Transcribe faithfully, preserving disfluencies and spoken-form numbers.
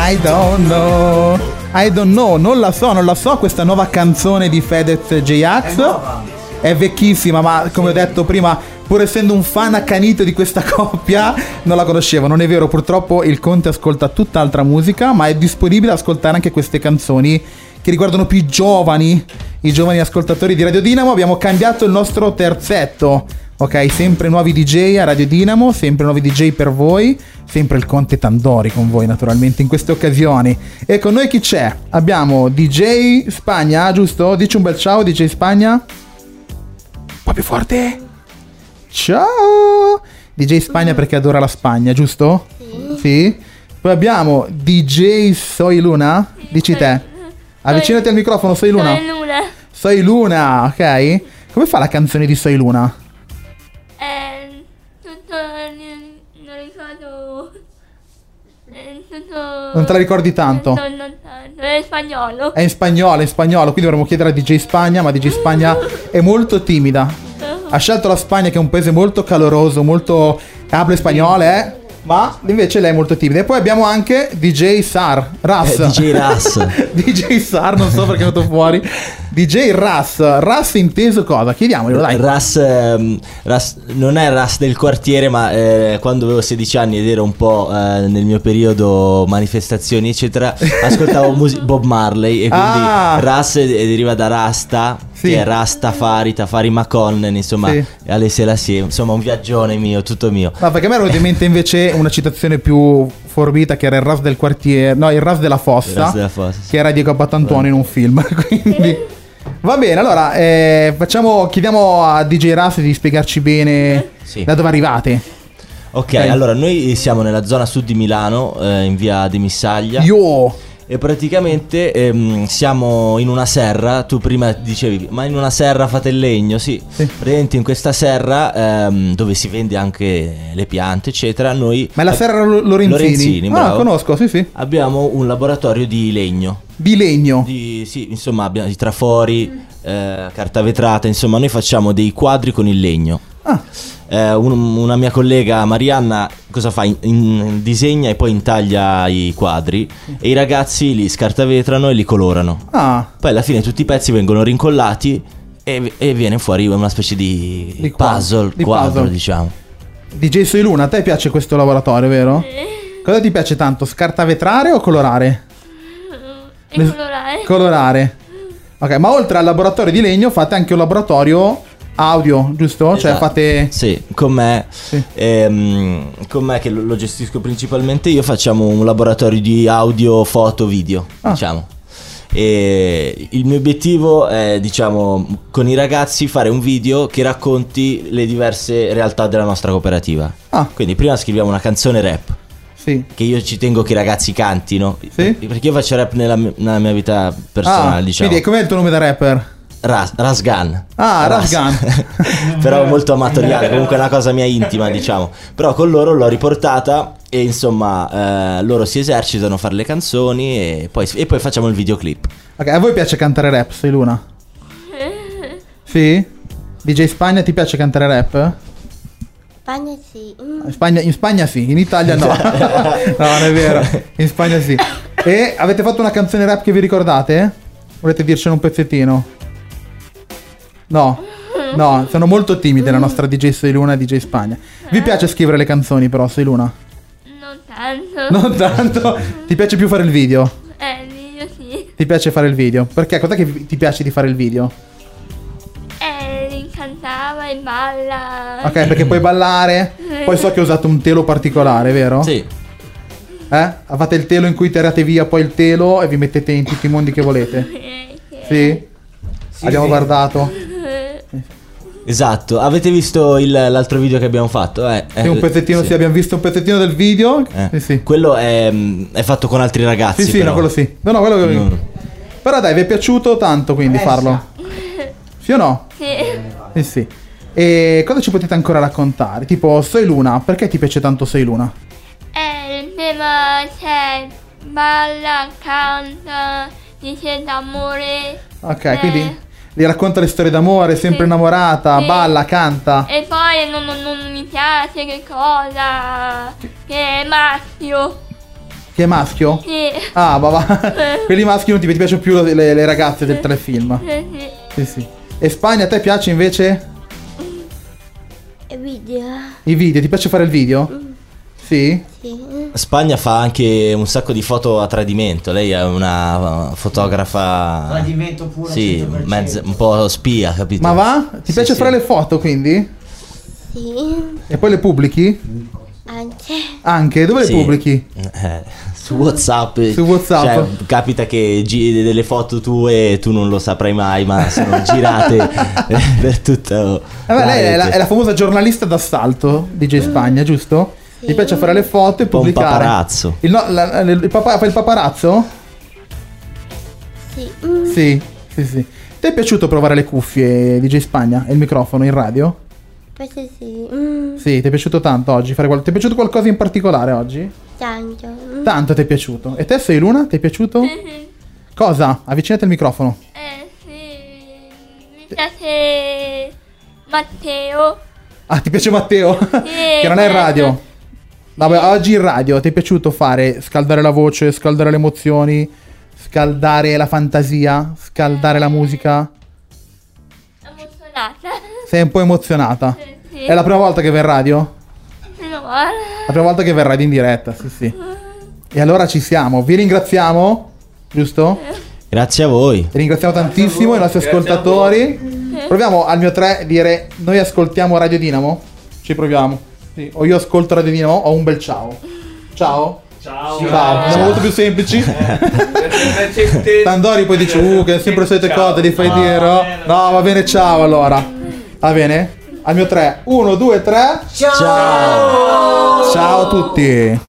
I don't know, I don't know, non la so, non la so questa nuova canzone di Fedez J-Ax. È vecchissima, ma come ho detto prima, pur essendo un fan accanito di questa coppia, non la conoscevo. Non è vero, purtroppo il Conte ascolta tutt'altra musica, ma è disponibile ascoltare anche queste canzoni che riguardano più i giovani, i giovani ascoltatori di Radio Dinamo. Abbiamo cambiato il nostro terzetto, ok? Sempre nuovi D J a Radio Dinamo, sempre nuovi D J per voi, sempre il Conte Tandori con voi naturalmente in queste occasioni. E con noi chi c'è? Abbiamo D J Spagna, giusto? Dici un bel ciao D J Spagna. Un po' più forte. Ciao D J Spagna perché adora la Spagna, giusto? Sì. Sì. Poi abbiamo D J Soy Luna. Dici te. Avvicinati al microfono, Soy Luna. Soy Luna. Soy Luna, ok. Come fa la canzone di Soy Luna? Eh, tutto, non ricordo, eh, tutto... Non te la ricordi tanto? Non, non tanto, è in spagnolo. È in spagnolo, è in spagnolo, quindi dovremmo chiedere a D J Spagna, ma D J Spagna è molto timida. Ha scelto la Spagna che è un paese molto caloroso, molto... habla spagnolo, eh? Ma invece lei è molto timida. E poi abbiamo anche D J Sar Ras, eh, D J Ras D J Sar, non so perché è venuto fuori. D J Ras. Ras inteso cosa? Chiediamoglielo, dai. Ras, ehm, Ras non è Ras del quartiere, ma eh, quando avevo sedici anni ed ero un po' eh, nel mio periodo manifestazioni eccetera, ascoltavo mus- Bob Marley e quindi Ah. Ras eh, deriva da Rasta, Sì. che è Rastafari, Tafari Maconnen, insomma, Sì. alle Selassie, insomma un viaggione mio, tutto mio. No, perché a me era venuta in mente invece una citazione più forbita, che era il Ras del quartiere, no, il Ras della Fossa, Il Ras della Fossa, sì. che era Diego Abbatantuono in un film. Quindi va bene, allora eh, facciamo, chiediamo a D J Ras di spiegarci bene Sì. da dove arrivate. Ok, Ok. allora noi siamo nella zona sud di Milano, eh, in via De Missaglia. Io E praticamente ehm, siamo in una serra. Tu prima dicevi, ma in una serra fate il legno? Sì, Sì. praticamente in questa serra ehm, dove si vende anche le piante eccetera. Noi Ma è la Serra Lo- Lorenzini? Lorenzini, Ah, bravo. conosco, sì sì. Abbiamo un laboratorio di legno, Di legno. di, sì, insomma abbiamo i trafori, eh, carta vetrata, insomma noi facciamo dei quadri con il legno. Ah, Eh, un- una mia collega Marianna cosa fa? In- in- disegna e poi intaglia i quadri e i ragazzi li scartavetrano e li colorano. ah. Poi alla fine tutti i pezzi vengono rincollati e, e viene fuori una specie di, Di quadro, puzzle, di quadro puzzle. diciamo. D J Soy Luna, a te piace questo laboratorio, vero? Cosa ti piace tanto? Scartavetrare o colorare? E colorare. Colorare. Ok, ma oltre al laboratorio di legno fate anche un laboratorio audio, giusto? Cioè Esatto. fate... Sì, con me, ehm, con me che lo, lo gestisco principalmente io, facciamo un laboratorio di audio, foto, video, Ah. diciamo. E il mio obiettivo è, diciamo, con i ragazzi fare un video che racconti le diverse realtà della nostra cooperativa. Ah, Quindi prima scriviamo una canzone rap, sì. che io ci tengo che i ragazzi cantino, Sì? perché io faccio rap nella, mia- nella mia vita personale, Ah, diciamo. quindi com'è il tuo nome da rapper? Ras- Rasgan. Ah, Ras- Rasgan. Però molto amatoriale, comunque è una cosa mia intima, diciamo. Però con loro l'ho riportata e insomma eh, loro si esercitano a fare le canzoni e poi, e poi facciamo il videoclip. Ok, a voi piace cantare rap, Soy Luna? Sì? D J Spagna, ti piace cantare rap? Spagna sì. Mm. In Spagna, in Spagna sì, in Italia no. No, non è vero. In Spagna sì. E avete fatto una canzone rap che vi ricordate? Volete dircene un pezzettino? No. No, sono molto timide la nostra D J Soy Luna e D J Spagna. Vi piace scrivere le canzoni però, Soy Luna? Non tanto. Non tanto. Ti piace più fare il video? Eh, io sì. Ti piace fare il video? Perché? Cos'è che ti piace di fare il video? Eh, cantava e balla. Ok, perché puoi ballare. Poi so che ho usato un telo particolare, vero? Sì. Eh? Fate il telo in cui tirate via poi il telo e vi mettete in tutti i mondi che volete. Eh, Sì? Abbiamo guardato. Esatto. Avete visto il- l'altro video che abbiamo fatto? Eh, Sì, un pezzettino, sì. abbiamo visto un pezzettino del video. Eh, Sì, sì. Quello è, è fatto con altri ragazzi. Sì, sì, però. no, quello sì. No, no, quello che... No. Però dai, vi è piaciuto tanto quindi farlo? Sì o no? sì. Sì, sì. E cosa ci potete ancora raccontare? Tipo, Soy Luna, perché ti piace tanto Soy Luna? Eh, il tema c'è balla, canta, dice d'amore. Ok, Eh. quindi gli racconta le storie d'amore, sempre Sì. innamorata, Sì. balla, canta. E poi non, non- non mi piace che cosa, che è maschio. Che è maschio? Sì. Ah, ma va. Quelli maschi non ti, ti piacciono più le, le ragazze del telefilm? Sì, sì. Sì, sì. E Spagna a te piace invece? E video. I video, ti piace fare il video? Sì? Sì. Spagna fa anche un sacco di foto a tradimento. Lei è una fotografa. Tradimento puro. Sì, cento per cento. mezz- un po' spia, capito? Ma va? Ti Sì, piace sì. fare le foto quindi? Sì. E poi le pubblichi? Anche. Anche? Dove Sì. le pubblichi? Eh, su WhatsApp. Su WhatsApp. Cioè, capita che giri delle foto tue e tu non lo saprai mai, ma sono girate eh, per tutto. Vabbè, lei è la, è la famosa giornalista d'assalto di J Spagna, giusto? Sì. Ti piace fare le foto e un po' un pubblicare. paparazzo. Il, no, la- il papa- fai il paparazzo? Sì. Mm. Sì, sì, sì. Ti è piaciuto provare le cuffie di J Spagna e il microfono in radio? Questo sì. Mm. Sì, ti è piaciuto tanto oggi? Fare qual- ti è piaciuto qualcosa in particolare oggi? Tanto. Mm. Tanto ti è piaciuto. E te sei Luna? Ti è piaciuto? Cosa? Avvicinate il microfono. Eh, sì. Mi piace Matteo. Ah, ti piace Matteo? Che non è in radio. Vabbè, oggi in radio ti è piaciuto fare scaldare la voce, scaldare le emozioni, scaldare la fantasia, scaldare la musica? Emozionata. Sei un po' emozionata. Sì. È la prima volta che vai in radio? Prima volta. La prima volta che vai in radio in diretta, sì sì. E allora ci siamo. Vi ringraziamo, giusto? Grazie a voi. Ringraziamo tantissimo i nostri ascoltatori. Proviamo al mio tre dire noi ascoltiamo Radio Dinamo? Ci proviamo. Sì. O io ascolto Radio Dinamo o un bel ciao. Ciao. Ciao. Ciao. Siamo molto più semplici. Tandori poi dice uh che è sempre le solite cose li fai dire. No? No, va bene, ciao allora. Va bene? Al mio tre. uno, due, tre. Ciao. Ciao a tutti.